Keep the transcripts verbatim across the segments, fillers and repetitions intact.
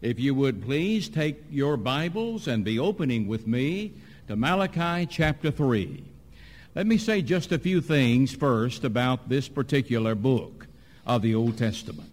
If you would please take your Bibles and be opening with me to Malachi chapter three. Let me say just a few things first about this particular book of the Old Testament.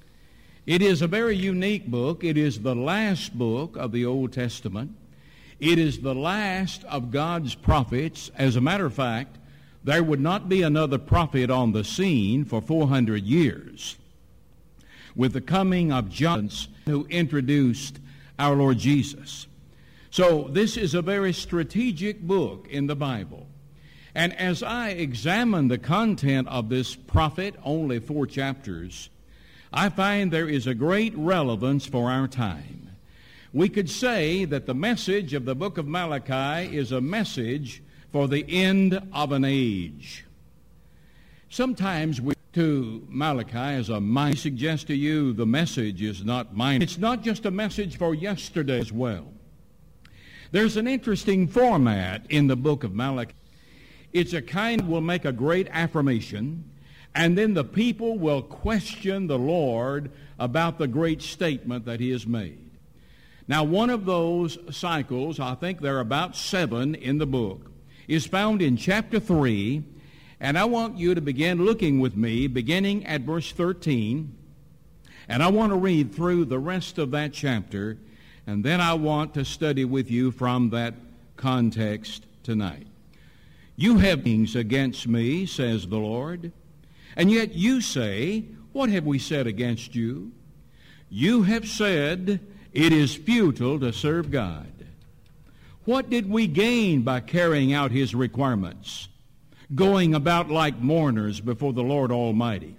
It is a very unique book. It is the last book of the Old Testament. It is the last of God's prophets. As a matter of fact, there would not be another prophet on the scene for four hundred years. With the coming of John, who introduced our Lord Jesus. So this is a very strategic book in the Bible. And as I examine the content of this prophet, only four chapters, I find there is a great relevance for our time. We could say that the message of the book of Malachi is a message for the end of an age. Sometimes we to Malachi as a mind suggest to you the message is not mine. It's not just a message for yesterday as well. There's an interesting format in the book of Malachi. It's a kind that will make a great affirmation, and then the people will question the Lord about the great statement that he has made. Now, one of those cycles, I think there are about seven in the book, is found in chapter three, and I want you to begin looking with me, beginning at verse thirteen, and I want to read through the rest of that chapter, and then I want to study with you from that context tonight. You have things against me, says the Lord, and yet you say, what have we said against you? You have said, it is futile to serve God. What did we gain by carrying out his requirements, going about like mourners before the Lord Almighty?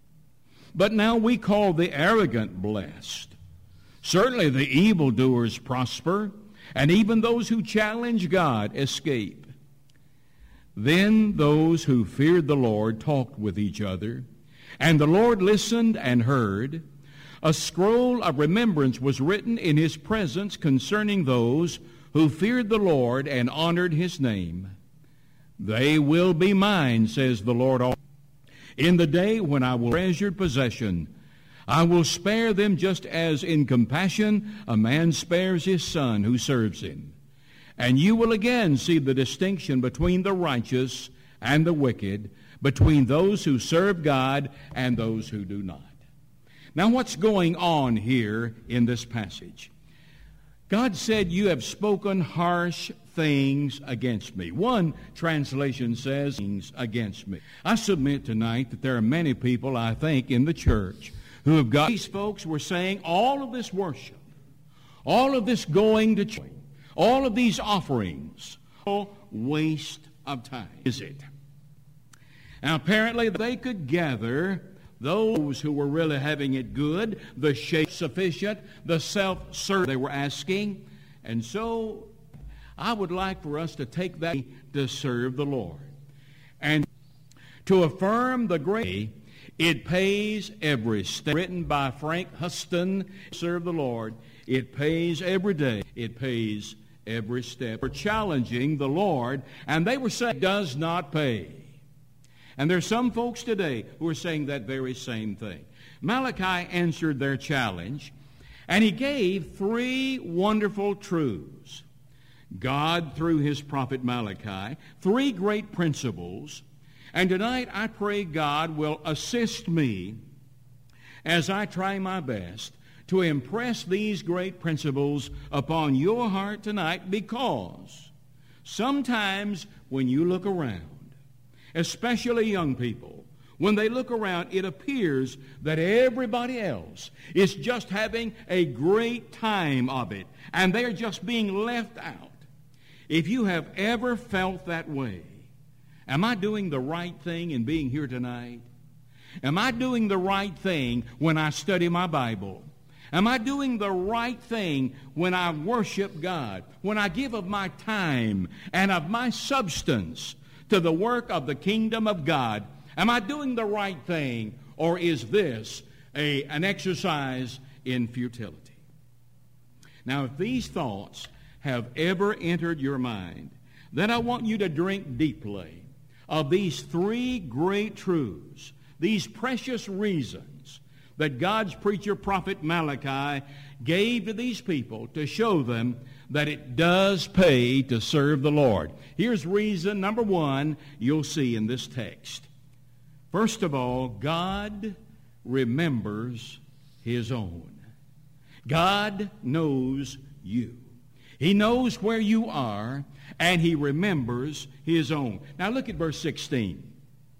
But now we call the arrogant blessed. Certainly the evildoers prosper, and even those who challenge God escape. Then those who feared the Lord talked with each other, and the Lord listened and heard. A scroll of remembrance was written in his presence concerning those who feared the Lord and honored his name. They will be mine, says the Lord. In the day when I will treasure possession, I will spare them just as in compassion a man spares his son who serves him. And you will again see the distinction between the righteous and the wicked, between those who serve God and those who do not. Now, what's going on here in this passage? God said, you have spoken harsh things against me. One translation says, things against me. I submit tonight that there are many people, I think, in the church who have got, these folks were saying all of this worship, all of this going to church, all of these offerings, all waste of time, is it? Now, apparently, they could gather those who were really having it good, the shape sufficient, the self-serve they were asking. And so, I would like for us to take that to serve the Lord. And to affirm the great, it pays every step. Written by Frank Huston, serve the Lord. It pays every day. It pays every step. We're challenging the Lord, and they were saying it does not pay. And there's some folks today who are saying that very same thing. Malachi answered their challenge, and he gave three wonderful truths. God, through his prophet Malachi, three great principles. And tonight I pray God will assist me as I try my best to impress these great principles upon your heart tonight, because sometimes when you look around, especially young people, when they look around, it appears that everybody else is just having a great time of it, and they're just being left out. If you have ever felt that way, am I doing the right thing in being here tonight? Am I doing the right thing when I study my Bible? Am I doing the right thing when I worship God, when I give of my time and of my substance to the work of the kingdom of God? Am I doing the right thing, or is this a, an exercise in futility? Now, if these thoughts have ever entered your mind, then I want you to drink deeply of these three great truths, these precious reasons that God's preacher, prophet Malachi, gave to these people to show them that it does pay to serve the Lord. Here's reason number one you'll see in this text. First of all, God remembers His own. God knows you. He knows where you are, and He remembers His own. Now look at verse sixteen.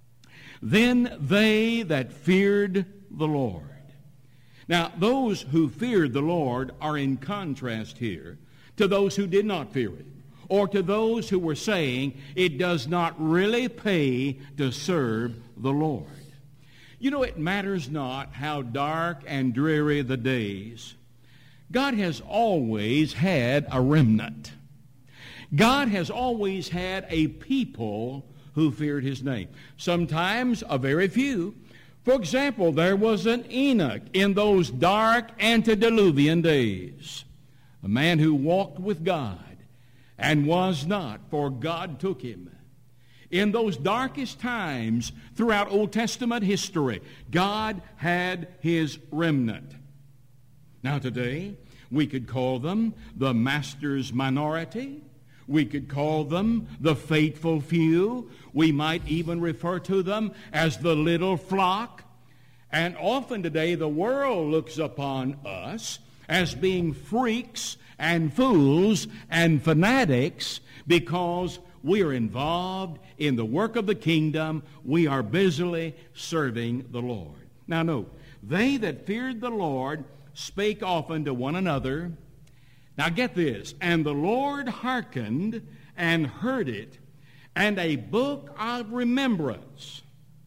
Then they that feared the Lord. Now, those who feared the Lord are in contrast here to those who did not fear Him, or to those who were saying it does not really pay to serve the Lord. You know, it matters not how dark and dreary the days. God has always had a remnant. God has always had a people who feared His name. Sometimes a very few. For example, there was an Enoch in those dark antediluvian days, a man who walked with God and was not, for God took him. In those darkest times throughout Old Testament history, God had His remnant. Now today, we could call them the Master's minority. We could call them the faithful few. We might even refer to them as the little flock. And often today, the world looks upon us as being freaks and fools and fanatics because we are involved in the work of the kingdom. We are busily serving the Lord. Now note, they that feared the Lord spake often to one another. Now get this, and the Lord hearkened and heard it, and a book of remembrance.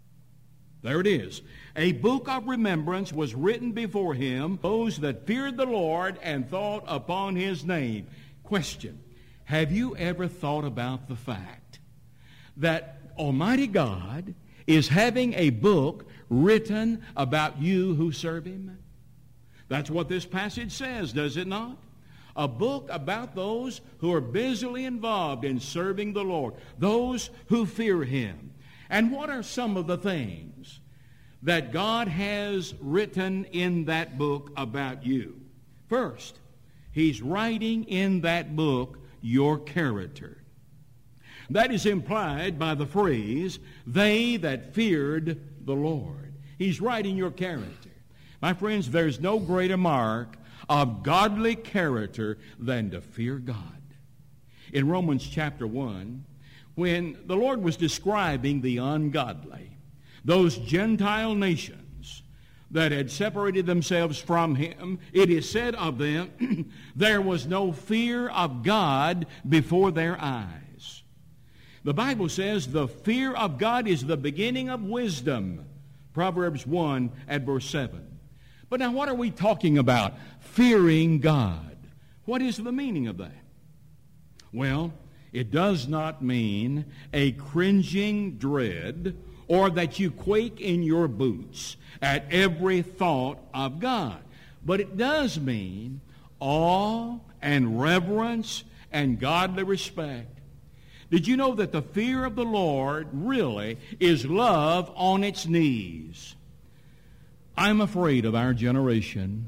There it is. A book of remembrance was written before Him, those that feared the Lord and thought upon His name. Question, have you ever thought about the fact that Almighty God is having a book written about you who serve Him? That's what this passage says, does it not? A book about those who are busily involved in serving the Lord, those who fear Him. And what are some of the things that God has written in that book about you? First, He's writing in that book your character. That is implied by the phrase, they that feared the Lord. He's writing your character. My friends, there's no greater mark of godly character than to fear God. In Romans chapter one, when the Lord was describing the ungodly, those Gentile nations that had separated themselves from Him, it is said of them, there was no fear of God before their eyes. The Bible says the fear of God is the beginning of wisdom. Proverbs one at verse seven. But now what are we talking about? Fearing God. What is the meaning of that? Well, it does not mean a cringing dread or that you quake in your boots at every thought of God. But it does mean awe and reverence and godly respect. Did you know that the fear of the Lord really is love on its knees? I'm afraid of our generation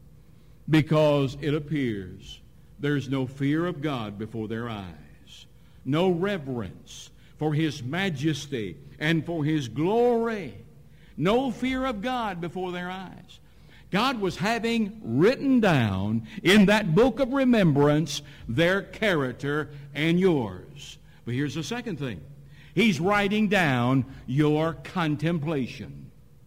because it appears there's no fear of God before their eyes, no reverence for His majesty and for His glory, no fear of God before their eyes. God was having written down in that book of remembrance their character and yours. But here's the second thing. He's writing down your contemplation.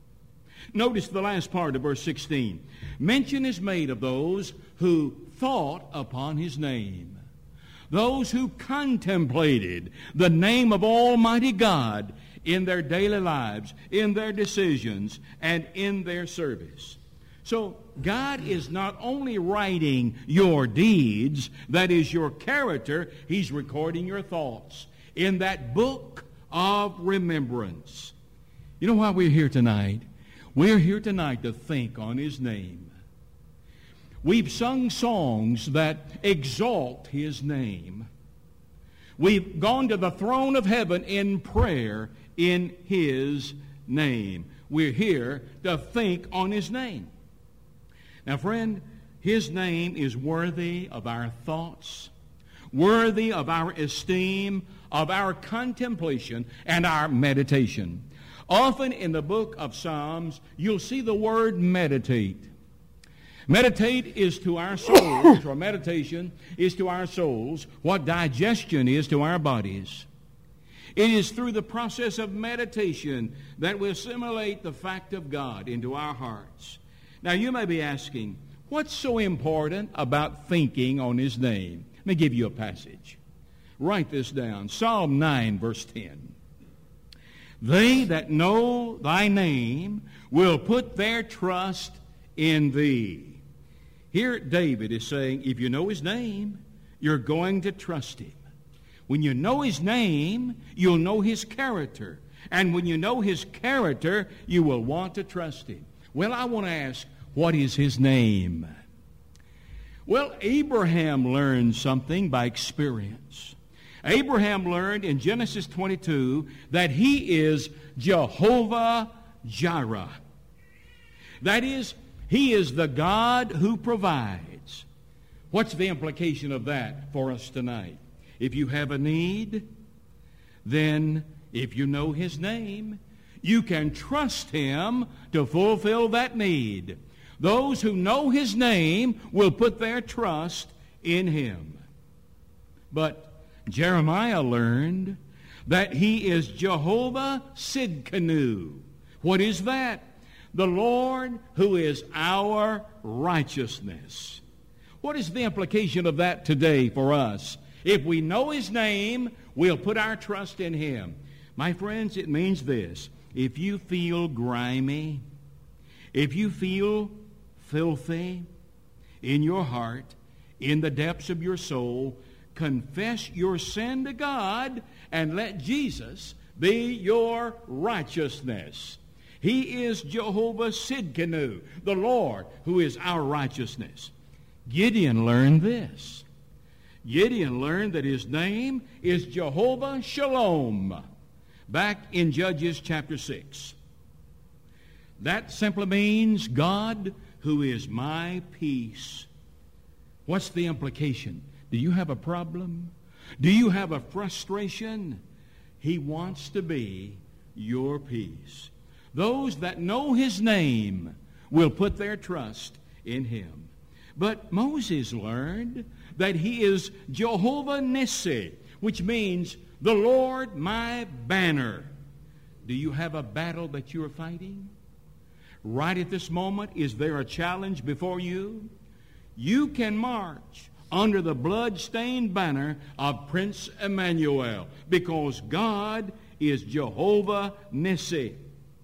Notice the last part of verse sixteen. Mention is made of those who thought upon His name. Those who contemplated the name of Almighty God in their daily lives, in their decisions, and in their service. So God is not only writing your deeds, that is your character, He's recording your thoughts in that book of remembrance. You know why we're here tonight? We're here tonight to think on His name. We've sung songs that exalt His name. We've gone to the throne of heaven in prayer in His name. We're here to think on his name. Now, friend, his name is worthy of our thoughts, worthy of our esteem, of our contemplation, and our meditation. Often in the book of Psalms, you'll see the word meditate. Meditate is to our souls, or meditation is to our souls, what digestion is to our bodies. It is through the process of meditation that we assimilate the fact of God into our hearts. Now, you may be asking, what's so important about thinking on his name? Let me give you a passage. Write this down. Psalm nine, verse ten. They that know thy name will put their trust in thee. Here David is saying, if you know his name, you're going to trust him. When you know his name, you'll know his character. And when you know his character, you will want to trust him. Well, I want to ask, what is his name? Well, Abraham learned something by experience. Abraham learned in Genesis twenty-two that he is Jehovah Jireh. That is, he is the God who provides. What's the implication of that for us tonight? If you have a need, then if you know his name, you can trust him to fulfill that need. Those who know his name will put their trust in him. But Jeremiah learned that he is Jehovah Sidkenu. What is that? The Lord who is our righteousness. What is the implication of that today for us? If we know his name, we'll put our trust in him. My friends, it means this. If you feel grimy, if you feel filthy in your heart, in the depths of your soul, confess your sin to God and let Jesus be your righteousness. He is Jehovah Sidkenu, the Lord who is our righteousness. Gideon learned this. Gideon learned that his name is Jehovah Shalom, back in Judges chapter six. That simply means God who is my peace. What's the implication? Do you have a problem? Do you have a frustration? He wants to be your peace. Those that know his name will put their trust in him. But Moses learned that he is Jehovah Nissi, which means the Lord my banner. Do you have a battle that you are fighting? Right at this moment, is there a challenge before you? You can march under the blood-stained banner of Prince Emmanuel, because God is Jehovah Nissi.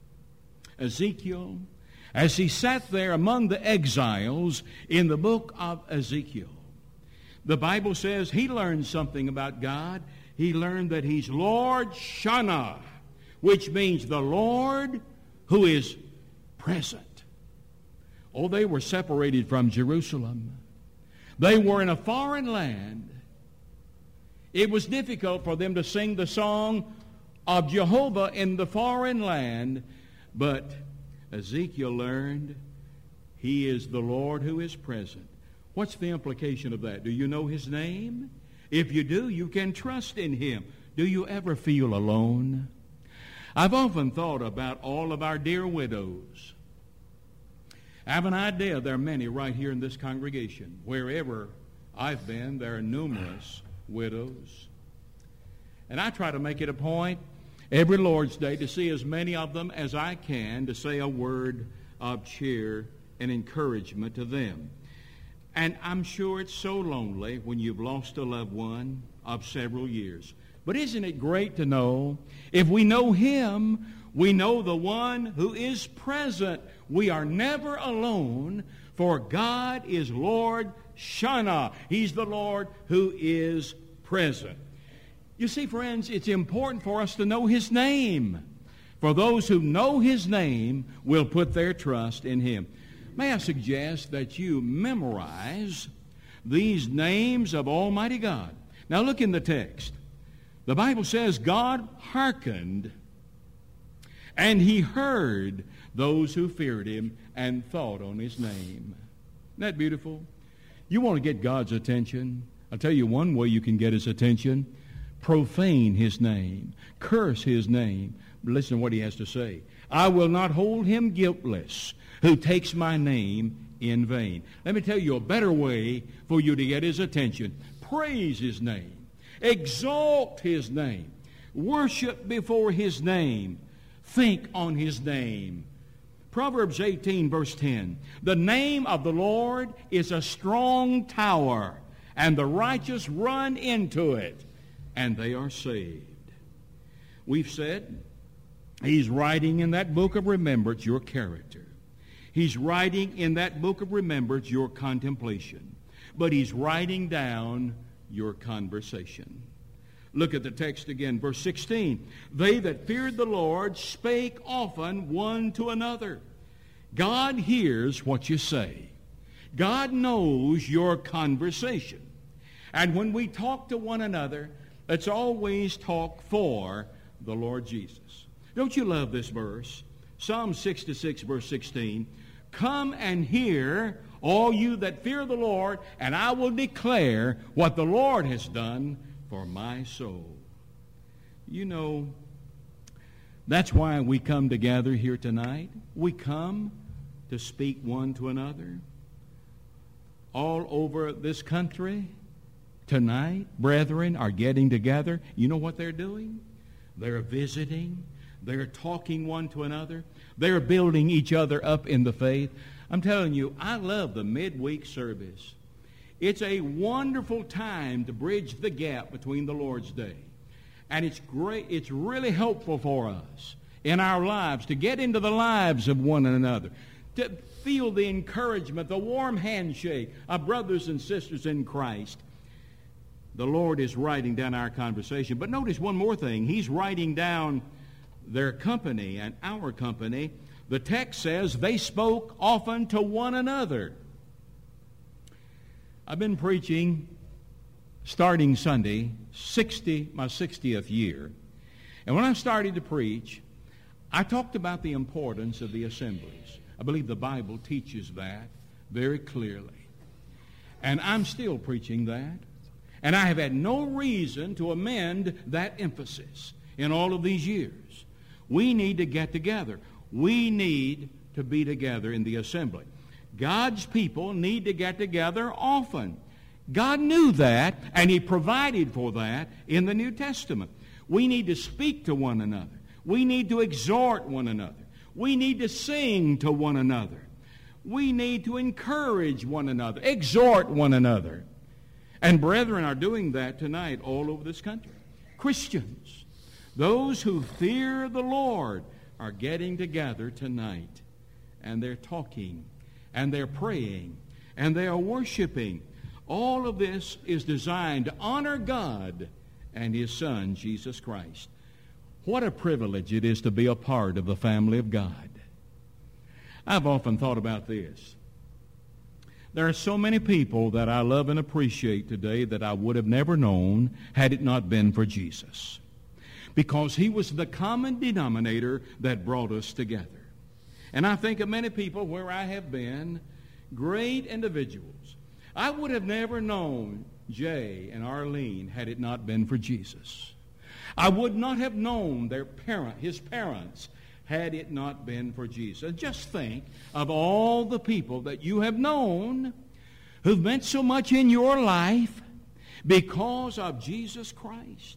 Ezekiel, as he sat there among the exiles in the book of Ezekiel, the Bible says he learned something about God. He learned that he's Lord Shana, which means the Lord who is present. Oh, they were separated from Jerusalem. They were in a foreign land. It was difficult for them to sing the song of Jehovah in the foreign land, but Ezekiel learned he is the Lord who is present. What's the implication of that? Do you know his name? If you do, you can trust in him. Do you ever feel alone? I've often thought about all of our dear widows. I have an idea there are many right here in this congregation. Wherever I've been, there are numerous widows. And I try to make it a point every Lord's Day to see as many of them as I can, to say a word of cheer and encouragement to them. And I'm sure it's so lonely when you've lost a loved one of several years. But isn't it great to know, if we know him, we know the one who is present. We are never alone, for God is Lord Shana. He's the Lord who is present. You see, friends, it's important for us to know his name. For those who know his name will put their trust in him. May I suggest that you memorize these names of Almighty God. Now look in the text. The Bible says God hearkened And he heard those who feared him and thought on his name. Isn't that beautiful? You want to get God's attention? I'll tell you one way you can get his attention. Profane his name. Curse his name. Listen to what he has to say. I will not hold him guiltless who takes my name in vain. Let me tell you a better way for you to get his attention. Praise his name. Exalt his name. Worship before his name. Think on his name. Proverbs eighteen, verse ten. The name of the Lord is a strong tower, and the righteous run into it, and they are saved. We've said he's writing in that book of remembrance your character. He's writing in that book of remembrance your contemplation. But he's writing down your conversation. Look at the text again, verse sixteen. They that feared the Lord spake often one to another. God hears what you say. God knows your conversation. And when we talk to one another, let's always talk for the Lord Jesus. Don't you love this verse? Psalm sixty-six, verse sixteen. Come and hear, all you that fear the Lord, and I will declare what the Lord has done for my soul. You know, that's why we come together here tonight. We come to speak one to another. All over this country tonight, brethren are getting together. You know what they're doing? They're visiting. They're talking one to another. They're building each other up in the faith. I'm telling you, I love the midweek service. It's a wonderful time to bridge the gap between the Lord's Day. And it's great. It's really helpful for us in our lives to get into the lives of one another, to feel the encouragement, the warm handshake of brothers and sisters in Christ. The Lord is writing down our conversation. But notice one more thing. He's writing down their company and our company. The text says they spoke often to one another. I've been preaching starting Sunday, sixty, my sixtieth year. And when I started to preach, I talked about the importance of the assemblies. I believe the Bible teaches that very clearly. And I'm still preaching that. And I have had no reason to amend that emphasis in all of these years. We need to get together. We need to be together in the assembly. God's people need to get together often. God knew that, and he provided for that in the New Testament. We need to speak to one another. We need to exhort one another. We need to sing to one another. We need to encourage one another, exhort one another. And brethren are doing that tonight all over this country. Christians, those who fear the Lord, are getting together tonight. And they're talking, and they're praying, and they are worshiping. All of this is designed to honor God and his Son, Jesus Christ. What a privilege it is to be a part of the family of God. I've often thought about this. There are so many people that I love and appreciate today that I would have never known had it not been for Jesus. Because he was the common denominator that brought us together. And I think of many people where I have been, great individuals. I would have never known Jay and Arlene had it not been for Jesus. I would not have known their parent, his parents, had it not been for Jesus. Just think of all the people that you have known who've meant so much in your life because of Jesus Christ.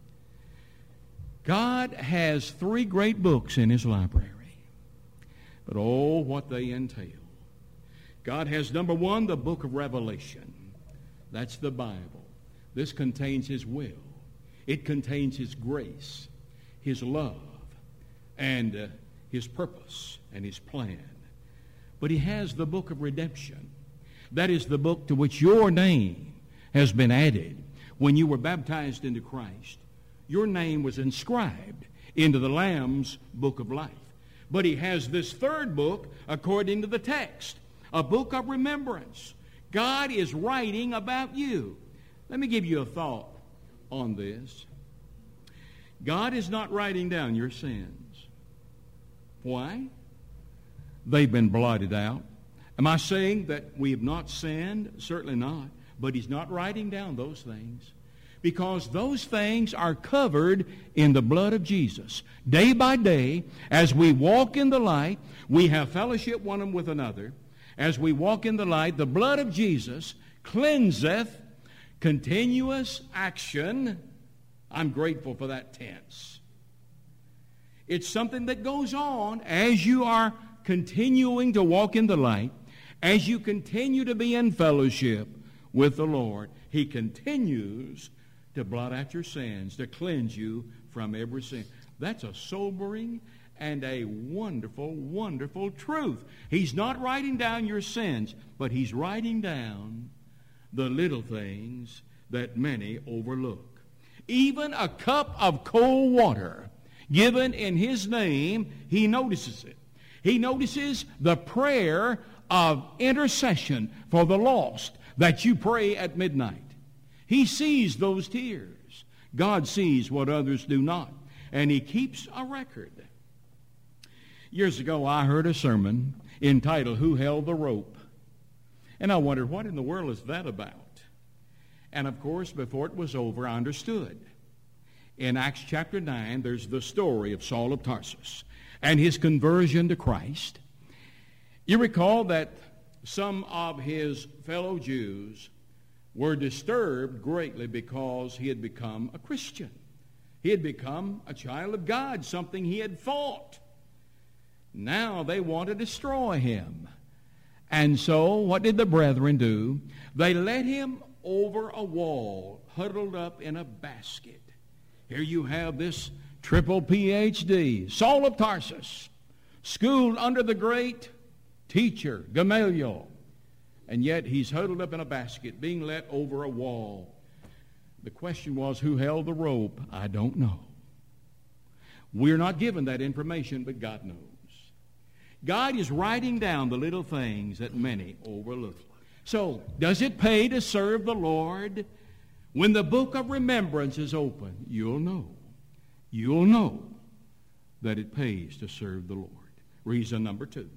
God has three great books in his library. But oh, what they entail. God has, number one, the book of Revelation. That's the Bible. This contains his will. It contains his grace, his love, and uh, his purpose and his plan. But he has the book of redemption. That is the book to which your name has been added when you were baptized into Christ. Your name was inscribed into the Lamb's book of life. But he has this third book, according to the text, a book of remembrance. God is writing about you. Let me give you a thought on this. God is not writing down your sins. Why? They've been blotted out. Am I saying that we have not sinned? Certainly not. But he's not writing down those things, because those things are covered in the blood of Jesus. Day by day, as we walk in the light, we have fellowship one with another. As we walk in the light, the blood of Jesus cleanseth, continuous action. I'm grateful for that tense. It's something that goes on as you are continuing to walk in the light, as you continue to be in fellowship with the Lord. He continues to blot out your sins, to cleanse you from every sin. That's a sobering and a wonderful, wonderful truth. He's not writing down your sins, but he's writing down the little things that many overlook. Even a cup of cold water given in his name, he notices it. He notices the prayer of intercession for the lost that you pray at midnight. He sees those tears. God sees what others do not, and he keeps a record. Years ago, I heard a sermon entitled, "Who Held the Rope?" And I wondered, what in the world is that about? And of course, before it was over, I understood. In Acts chapter nine, there's the story of Saul of Tarsus and his conversion to Christ. You recall that some of his fellow Jews were disturbed greatly because he had become a Christian. He had become a child of God, something he had fought. Now they want to destroy him. And so what did the brethren do? They led him over a wall, huddled up in a basket. Here you have this triple P H D, Saul of Tarsus, schooled under the great teacher, Gamaliel. And yet he's huddled up in a basket, being led over a wall. The question was, who held the rope? I don't know. We're not given that information, but God knows. God is writing down the little things that many overlook. So, does it pay to serve the Lord? When the book of remembrance is open, you'll know. You'll know that it pays to serve the Lord. Reason number two.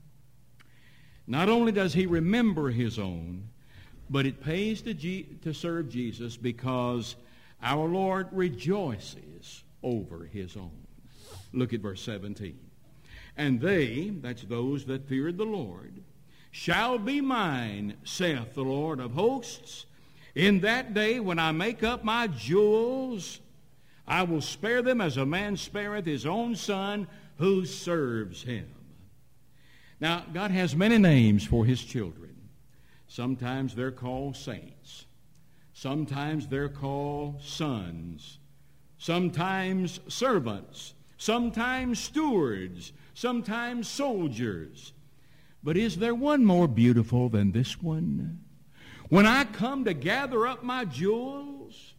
Not only does he remember his own, but it pays to, G- to serve Jesus because our Lord rejoices over his own. Look at verse seventeen. And they, that's those that feared the Lord, shall be mine, saith the Lord of hosts. In that day when I make up my jewels, I will spare them as a man spareth his own son who serves him. Now, God has many names for his children. Sometimes they're called saints. Sometimes they're called sons. Sometimes servants. Sometimes stewards. Sometimes soldiers. But is there one more beautiful than this one? When I come to gather up my jewels,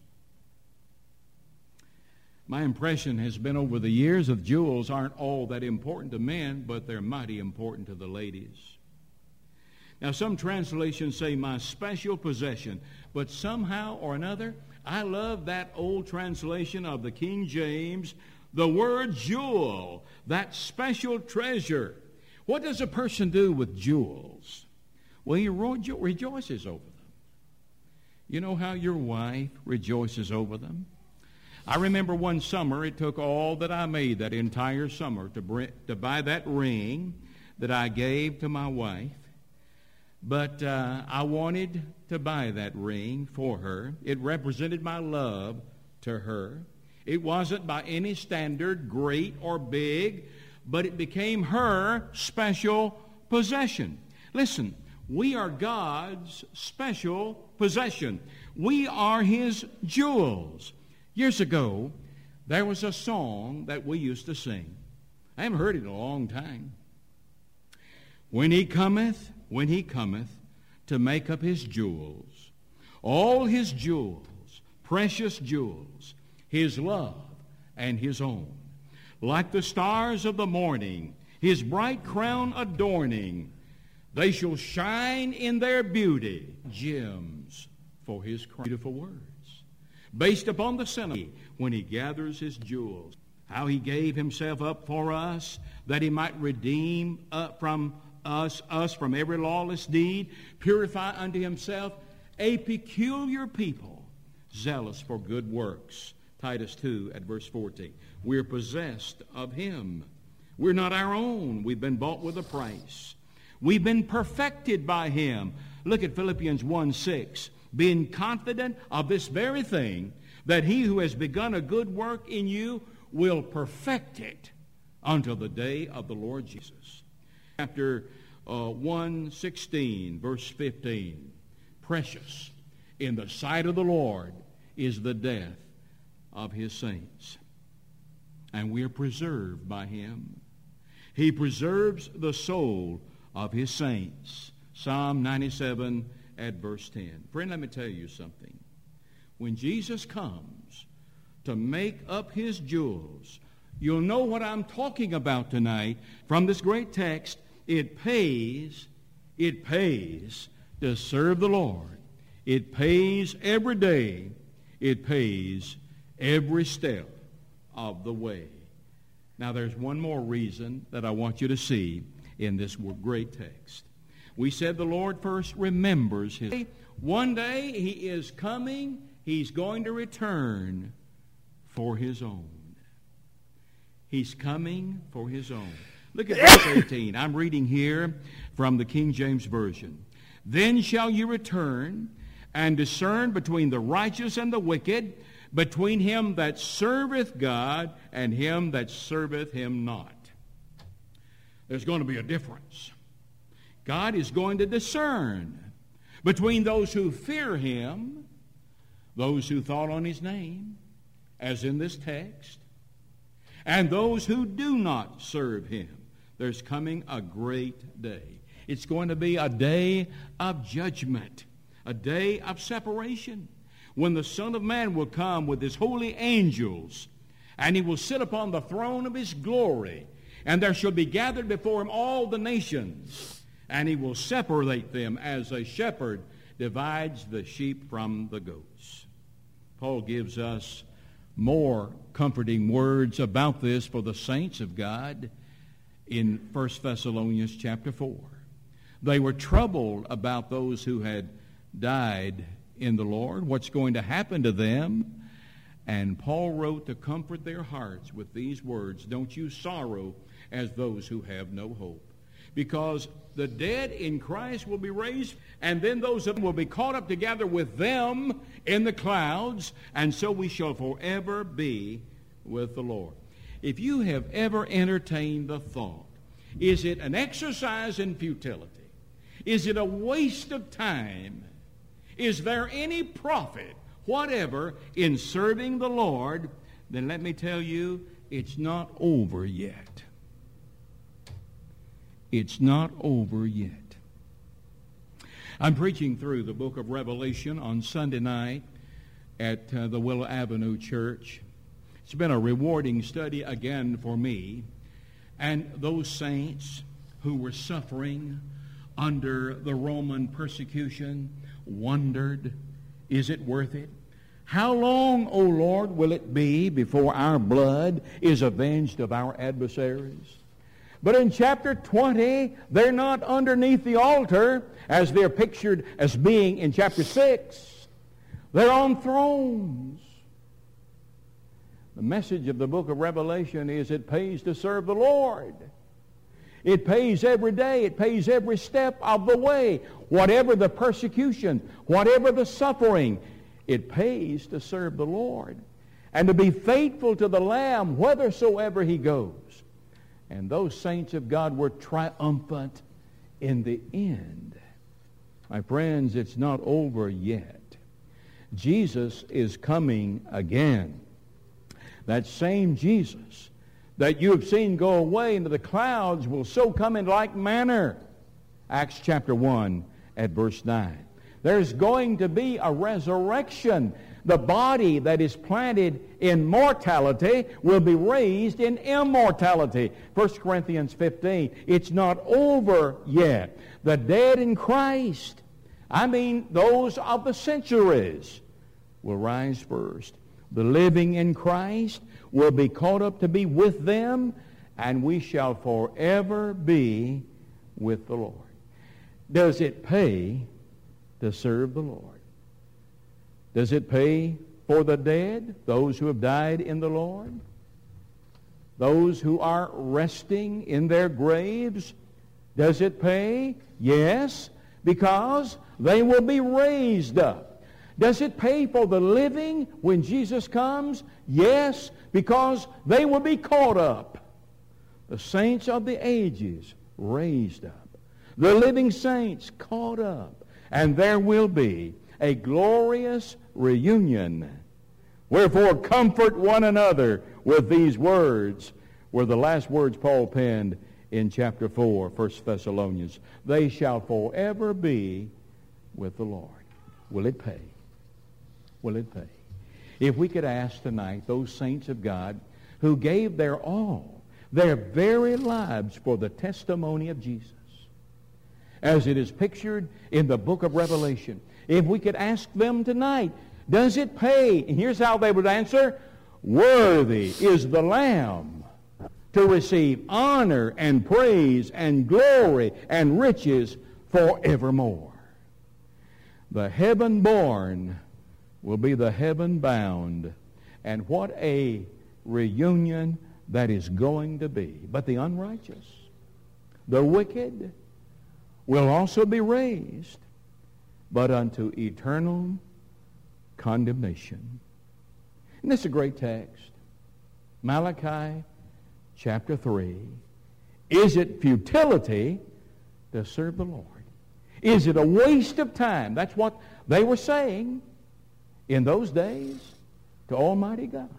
my impression has been over the years that jewels aren't all that important to men, but they're mighty important to the ladies. Now, some translations say my special possession, but somehow or another, I love that old translation of the King James, the word jewel, that special treasure. What does a person do with jewels? Well, he rejo- rejoices over them. You know how your wife rejoices over them? I remember one summer, it took all that I made that entire summer to, bring, to buy that ring that I gave to my wife. But uh, I wanted to buy that ring for her. It represented my love to her. It wasn't by any standard great or big, but it became her special possession. Listen, we are God's special possession. We are his jewels. Years ago, there was a song that we used to sing. I haven't heard it in a long time. When he cometh, when he cometh to make up his jewels, all his jewels, precious jewels, his love and his own, like the stars of the morning, his bright crown adorning, they shall shine in their beauty, gems for his crown. Beautiful words, based upon the sentiment when he gathers his jewels. how he gave himself up for us, that he might redeem uh, from us, us from every lawless deed, purify unto himself a peculiar people, zealous for good works. Titus two at verse fourteen. We're possessed of him. We're not our own. We've been bought with a price. We've been perfected by him. Look at Philippians one six. Being confident of this very thing, that he who has begun a good work in you will perfect it until the day of the Lord Jesus. Chapter uh, one sixteen, verse fifteen. Precious in the sight of the Lord is the death of his saints. And we are preserved by him. He preserves the soul of his saints. Psalm ninety-seven at verse ten. Friend, let me tell you something. When Jesus comes to make up his jewels, you'll know what I'm talking about tonight from this great text. It pays, it pays to serve the Lord. It pays every day. It pays every step of the way. Now there's one more reason that I want you to see in this great text. We said the Lord first remembers his. One day he is coming. He's going to return for his own. He's coming for his own. Look at verse eighteen. I'm reading here from the King James Version. Then shall you return and discern between the righteous and the wicked, between him that serveth God and him that serveth him not. There's going to be a difference. God is going to discern between those who fear him, those who thought on his name, as in this text, and those who do not serve him. There's coming a great day. It's going to be a day of judgment, a day of separation, when the Son of Man will come with his holy angels, and he will sit upon the throne of his glory, and there shall be gathered before him all the nations, and he will separate them as a shepherd divides the sheep from the goats. Paul gives us more comforting words about this for the saints of God in First Thessalonians chapter four. They were troubled about those who had died in the Lord, what's going to happen to them. And Paul wrote to comfort their hearts with these words, don't you sorrow as those who have no hope. Because the dead in Christ will be raised, and then those of them will be caught up together with them in the clouds, and so we shall forever be with the Lord. If you have ever entertained the thought, is it an exercise in futility? Is it a waste of time? Is there any profit whatever in serving the Lord? Then let me tell you, it's not over yet. It's not over yet. I'm preaching through the book of Revelation on Sunday night at uh, the Willow Avenue Church. It's been a rewarding study again for me. And those saints who were suffering under the Roman persecution wondered, is it worth it? How long, O Lord, will it be before our blood is avenged of our adversaries? But in chapter twenty, they're not underneath the altar as they're pictured as being in chapter six. They're on thrones. The message of the book of Revelation is it pays to serve the Lord. It pays every day. It pays every step of the way. Whatever the persecution, whatever the suffering, it pays to serve the Lord and to be faithful to the Lamb whithersoever he goes. And those saints of God were triumphant in the end. My friends, it's not over yet. Jesus is coming again. That same Jesus that you have seen go away into the clouds will so come in like manner. Acts chapter one at verse nine. There's going to be a resurrection. The body that is planted in mortality will be raised in immortality. First Corinthians fifteen. It's not over yet. The dead in Christ, I mean those of the centuries, will rise first. the living in Christ, will be caught up to be with them, and we shall forever be with the Lord. Does it pay to serve the Lord? Does it pay for the dead, those who have died in the Lord? Those who are resting in their graves? Does it pay? Yes, because they will be raised up. Does it pay for the living when Jesus comes? Yes, because they will be caught up. The saints of the ages raised up. The living saints caught up. And there will be a glorious reunion. Wherefore comfort one another with these words, were the last words Paul penned in chapter four, First Thessalonians. They shall forever be with the Lord. Will it pay? Will it pay? If we could ask tonight those saints of God who gave their all, their very lives for the testimony of Jesus, as it is pictured in the book of Revelation, if we could ask them tonight, does it pay? And here's how they would answer: worthy is the Lamb to receive honor and praise and glory and riches forevermore. The heaven-born will be the heaven-bound. And what a reunion that is going to be. But the unrighteous, the wicked, will also be raised, but unto eternal condemnation. And this is a great text. Malachi chapter three. Is it futility to serve the Lord? Is it a waste of time? That's what they were saying in those days to Almighty God.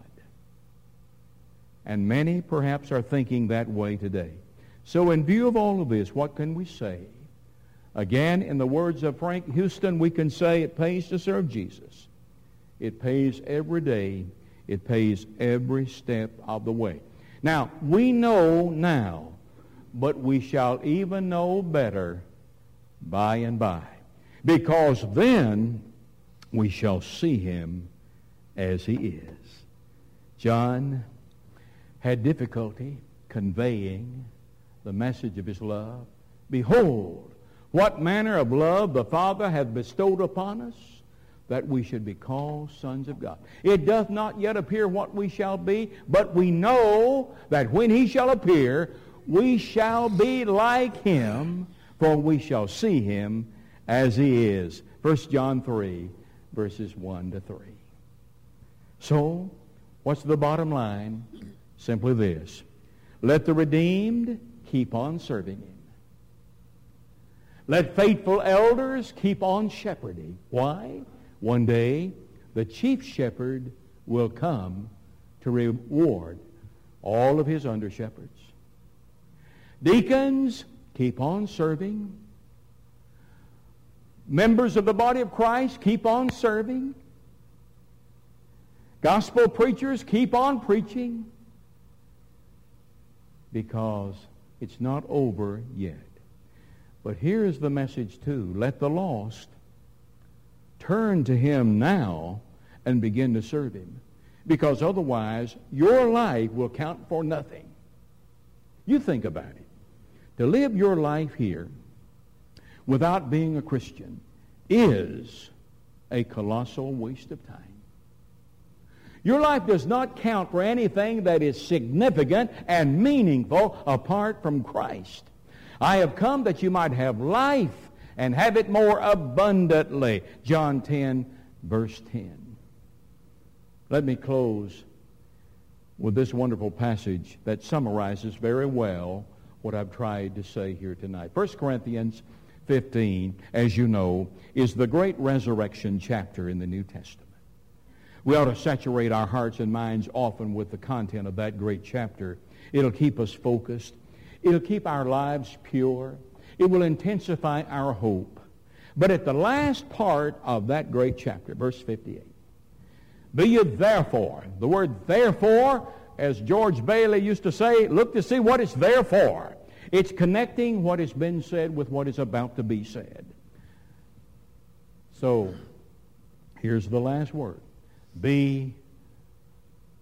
And many perhaps are thinking that way today. So in view of all of this, what can we say? Again, in the words of Frank Houston, we can say it pays to serve Jesus. It pays every day. It pays every step of the way. Now, we know now, but we shall even know better by and by, because then we shall see him as he is. John had difficulty conveying the message of his love. Behold, what manner of love the Father hath bestowed upon us, that we should be called sons of God. It doth not yet appear what we shall be, but we know that when he shall appear, we shall be like him, for we shall see him as he is. First John three, verses one to three. So, what's the bottom line? Simply this: let the redeemed keep on serving him. Let faithful elders keep on shepherding. Why? One day, the chief shepherd will come to reward all of his under-shepherds. Deacons, keep on serving. Members of the body of Christ, keep on serving. Gospel preachers, keep on preaching. Because it's not over yet. But here is the message too. Let the lost turn to him now and begin to serve him. Because otherwise, your life will count for nothing. You think about it. To live your life here without being a Christian is a colossal waste of time. Your life does not count for anything that is significant and meaningful apart from Christ. I have come that you might have life and have it more abundantly. John ten, verse ten. Let me close with this wonderful passage that summarizes very well what I've tried to say here tonight. First Corinthians fifteen, as you know, is the great resurrection chapter in the New Testament. We ought to saturate our hearts and minds often with the content of that great chapter. It'll keep us focused. It'll keep our lives pure. It will intensify our hope. But at the last part of that great chapter, verse fifty-eight, be ye therefore, the word therefore, as George Bailey used to say, look to see what it's there for. It's connecting what has been said with what is about to be said. So, here's the last word. Be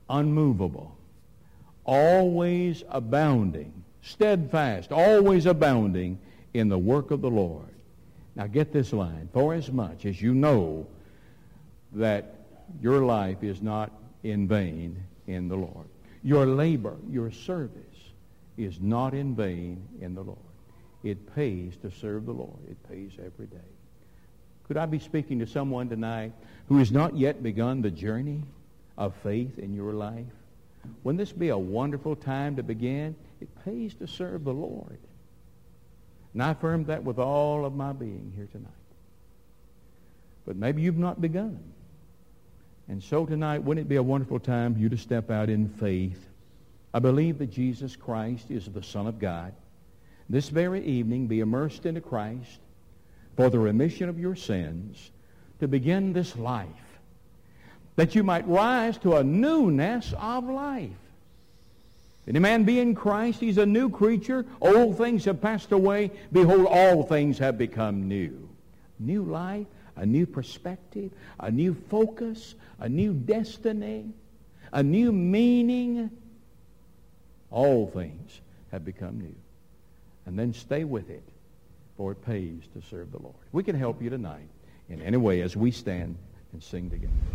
unmovable, always abounding, steadfast, always abounding in the work of the Lord. Now get this line. For as much as you know that your life is not in vain in the Lord. Your labor, your service is not in vain in the Lord. It pays to serve the Lord. It pays every day. Could I be speaking to someone tonight who has not yet begun the journey of faith in your life? Wouldn't this be a wonderful time to begin? It pays to serve the Lord. And I affirm that with all of my being here tonight. But maybe you've not begun. And so tonight, wouldn't it be a wonderful time for you to step out in faith? I believe that Jesus Christ is the Son of God. This very evening, be immersed into Christ for the remission of your sins, to begin this life, that you might rise to a newness of life. If any man be in Christ, he's a new creature. Old things have passed away. Behold, all things have become new. New life, a new perspective, a new focus, a new destiny, a new meaning. All things have become new. And then stay with it, for it pays to serve the Lord. We can help you tonight in any way as we stand and sing together.